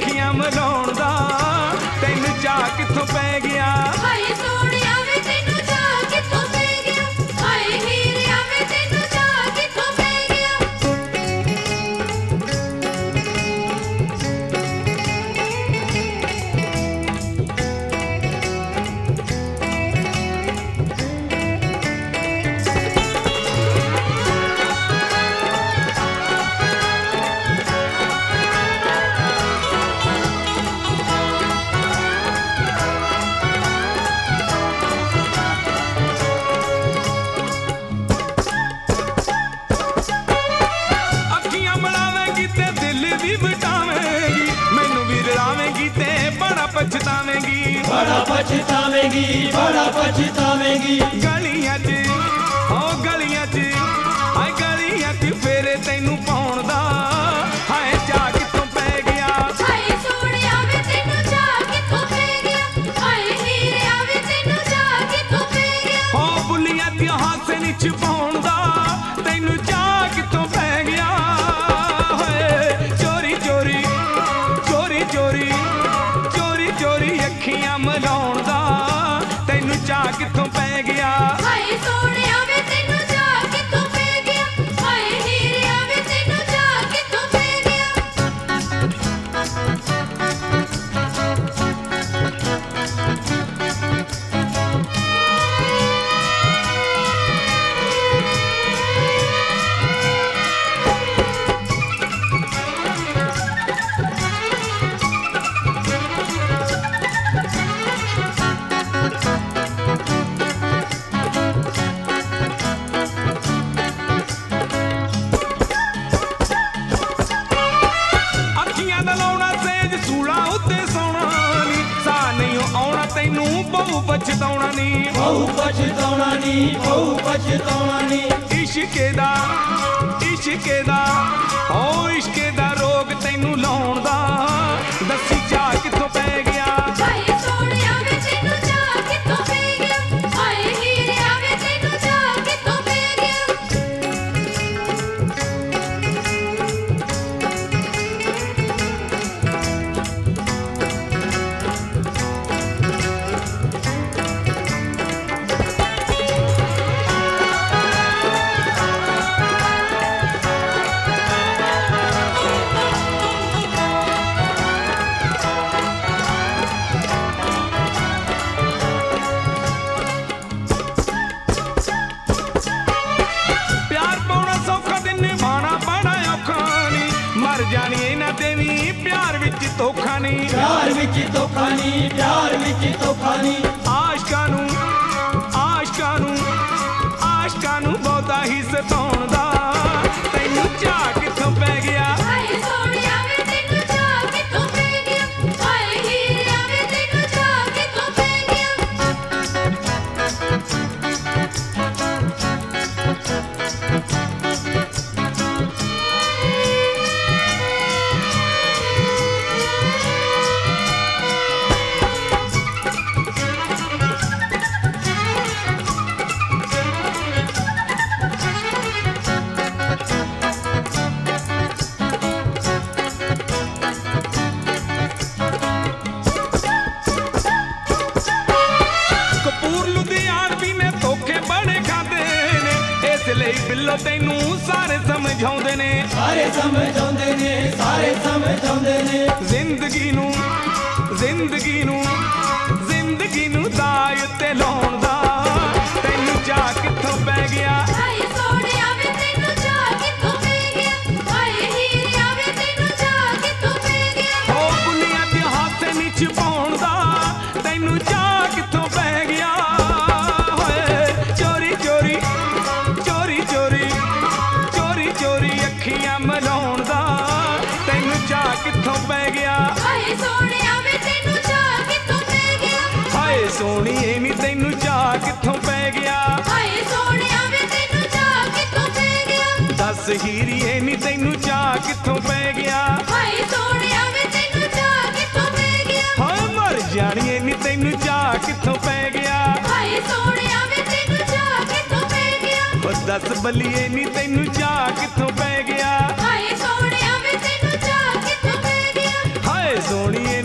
ਅੱਖੀਆਂ ਮਲਾਉਣ ਦਾ ਤੈਨੂੰ ਚਾਅ ਕਿੱਥੋਂ ਪੈ ਗਿਆ ਹਾਏ ਸੋਹਣਿਆ ਵੇ ਤੈਨੂੰ ਚਾਅ ਕਿੱਥੋਂ ਪੈ ਗਿਆ ਹਾਏ ਹੀਰਿਆ ਵੇ ਤੈਨੂੰ ਚਾਅ ਕਿੱਥੋਂ ਪੈ ਗਿਆ ਅੱਖੀਆਂ ਮਲਾਵੇਂਗੀ ਤੇ ਦਿਲ ਵੀ ਵਟਾਵੇਂਗੀ ਮੈਨੂੰ ਵੀ ਰਲਾਵੇਂਗੀ ਤੇ ਬੜਾ ਪਛਤਾਵੇਂਗੀ बड़ा पछतावेंगी बड़ा पछतावेंगी ਗਲੀਆਂ 'ਚ ਗਲੀਆਂ 'ਚ ਹਾਏ ਗਲੀਆਂ 'ਚ ਫੇਰੇ ਤੈਨੂੰ ਪਾਉਣ ਦਾ ਹਾਏ ਚਾਅ ਕਿੱਥੋਂ ਪੈ ਗਿਆ ਹਾਏ ਸੋਹਣਿਆ ਵੇ ਤੈਨੂੰ ਚਾਅ ਕਿੱਥੋਂ ਪੈ ਗਿਆ ਹਾਏ ਹੀਰਿਆ ਵੇ ਤੈਨੂੰ ਚਾਅ ਕਿੱਥੋਂ ਪੈ ਗਿਆ ਹੋ ਬੁੱਲੀਆਂ ਤੇ ਹਾਸੇ ਨੀ ਛਪਾਉਣ ਦਾ ਤੈਨੂੰ ਚਾਅ ਕਿੱਥੋਂ ਪੈ ਗਿਆ ਹੋਏ ਚੋਰੀ ਚੋਰੀ ਚੋਰੀ ਚੋਰੀ ਚੋਰੀ ਚੋਰੀ ਅੱਖੀਆਂ ਮਲਾਉਣ ਦਾ ਤੈਨੂੰ ਚਾਅ ਕਿੱਥੋਂ ਪੈ ਗਿਆ ਹਾਏ ਸੋਹਣਿਆ ਵੇ ਤੈਨੂੰ ਚਾਅ ਕਿੱਥੋਂ ਪੈ ਗਿਆ ਹਾਏ ਹੀਰਿਆ ਵੇ ਤੈਨੂੰ ਚਾਅ ਕਿੱਥੋਂ ਪੈ ਗਿਆ ਅੱਖੀਆਂ ਦਾ ਲਾਉਣਾ ਸੇਜ ਸੂਲਾ ਉੱਤੇ ਸੌਣਾ ਨੀ ਸਾਹ ਨਹੀਂ ਆਉਣਾ ਤੈਨੂੰ ਬਹੁ ਪਛਤਾਉਣਾ ਨੀ बहु पछतावना नी बहु पछतावना नी ਇਸ਼ਕੇ ਦਾ ਓ ਇਸ਼ਕੇ ਦਾ ਰੋਗ ਤੈਨੂੰ ਲਾਉਣ ਦਾ ਦੱਸੀ ਚਾਅ ਕਿੱਥੋਂ ਪੈ ਗਿਆ ਹਾਏ ਸੋਹਣਿਆ ਵੇ ਤੈਨੂੰ ਚਾਅ ਕਿੱਥੋਂ ਪੈ ਗਿਆ ਹਾਏ ਹੀਰਿਆ ਵੇ ਤੈਨੂੰ ਚਾਅ ਕਿੱਥੋਂ ਪੈ ਗਿਆ ਪਿਆਰ ਪਾਉਣਾ ਸੌਖਾ ਤੇ ਨਿਭਾਉਣਾ ਬੜਾ ਔਖਾ ਨੀ ਮਰ ਜਾਣੀ ਇਹਨਾਂ ਤੇ ਵੀ ਪਿਆਰ ਵਿੱਚ ਧੋਖਾ ਨੀ प्यार विच धोखा नी प्यार विच धोखा नी ਆਸ਼ਕਾਂ ਨੂੰ ਆਸ਼ਕਾਂ ਨੂੰ ਆਸ਼ਕਾਂ ਨੂੰ ਬਹੁਤਾ ਹੀ ਸਤਾਉਣ ਦਾ ਤੈਨੂੰ ਚਾਅ ਕਿੱਥੋਂ ਪੈ ਗਿਆ ਹਾਏ ਸੋਹਣਿਆ ਵੇ ਤੈਨੂੰ ਚਾਅ ਕਿੱਥੋਂ ਪੈ ਗਿਆ ਹਾਏ ਹੀਰਿਆ ਵੇ ਤੈਨੂੰ ਚਾਅ ਕਿੱਥੋਂ ਪੈ ਗਿਆ ਕਪੂਰ ਲੁਧਿਆਣਵੀ ਨੇ ਧੋਖੇ ਬੜੇ ਖਾਦੇ ਨੇ ਇਸ ਲਈ ਬਿੱਲੋ ਤੈਨੂੰ ਸਾਰੇ ਸਮਝਾਉਂਦੇ ਨੇ सारे समझाउंदे ने सारे समझाउंदे ने ਜ਼ਿੰਦਗੀ ਨੂੰ ਜ਼ਿੰਦਗੀ ਨੂੰ ਜ਼ਿੰਦਗੀ ਨੂੰ ਦਾਅ ਉੱਤੇ ਲਾਉਣ ਦਾ ਤੈਨੂੰ ਚਾਅ ਕਿੱਥੋਂ ਪੈ ਗਿਆ ਹਾਏ ਸੋਹਣਿਆ ਵੇ ਤੈਨੂੰ ਚਾਅ ਕਿੱਥੋਂ ਪੈ ਗਿਆ ਹਾਏ ਹੀਰਿਆ ਵੇ ਤੈਨੂੰ ਚਾਅ ਕਿੱਥੋਂ ਪੈ ਗਿਆ ਓ ਬੁੱਲੀਆਂ ਤੇ ਹਾਸੇ ਨੀ ਛਪਾਉਣ ਦਾ ਤੈਨੂੰ ਚਾਅ ਕਿੱਥੋਂ ਪੈ ਗਿਆ ਹੋਏ ਚੋਰੀ ਚੋਰੀ ਚੋਰੀ ਚੋਰੀ ਚੋਰੀ ਚੋਰੀ ਅੱਖੀਆਂ ਮਲਾਉਣ ਦਾ ਤੈਨੂੰ ਚਾਅ ਕਿੱਥੋਂ ਪੈ ਗਿਆ ਹਾਏ ਸੋਹਣਿਆ ਵੇ ਤੈਨੂੰ ਚਾਅ ਕਿੱਥੋਂ ਪੈ ਗਿਆ ਹਾਏ ਸੋਹਣੀਏ ਨੀ ਤੈਨੂੰ ਚਾਅ ਕਿੱਥੋਂ ਪੈ ਗਿਆ ਹਾਏ ਸੋਹਣਿਆ ਵੇ ਤੈਨੂੰ ਚਾਅ ਕਿੱਥੋਂ ਪੈ ਗਿਆ ਦੱਸ ਹੀਰੀਏ ਨੀ ਤੈਨੂੰ ਚਾਅ ਕਿੱਥੋਂ ਪੈ ਗਿਆ ਹਾਏ ਸੋਹਣਿਆ ਵੇ ਤੈਨੂੰ ਚਾਅ ਕਿੱਥੋਂ ਪੈ ਗਿਆ ਹਾਂ ਮਰ ਜਾਣੀਏ ਨੀ ਤੈਨੂੰ ਚਾਅ ਕਿੱਥੋਂ ਪੈ ਗਿਆ ਹਾਏ ਸੋਹਣਿਆ ਵੇ ਤੈਨੂੰ ਚਾਅ ਕਿੱਥੋਂ ਪੈ ਗਿਆ ਉਹ ਦੱਸ ਬੱਲੀਏ ਨੀ ਤੈਨੂੰ ਚਾਅ ਕਿੱਥੋਂ ਪੈ ਗਿਆ ਹਾਏ ਸੋਹਣਿਆ ਵੇ ਤੈਨੂੰ ਚਾਅ ਕਿੱਥੋਂ ਪੈ ਗਿਆ ਹਾਏ ਸੋਹਣੀਏ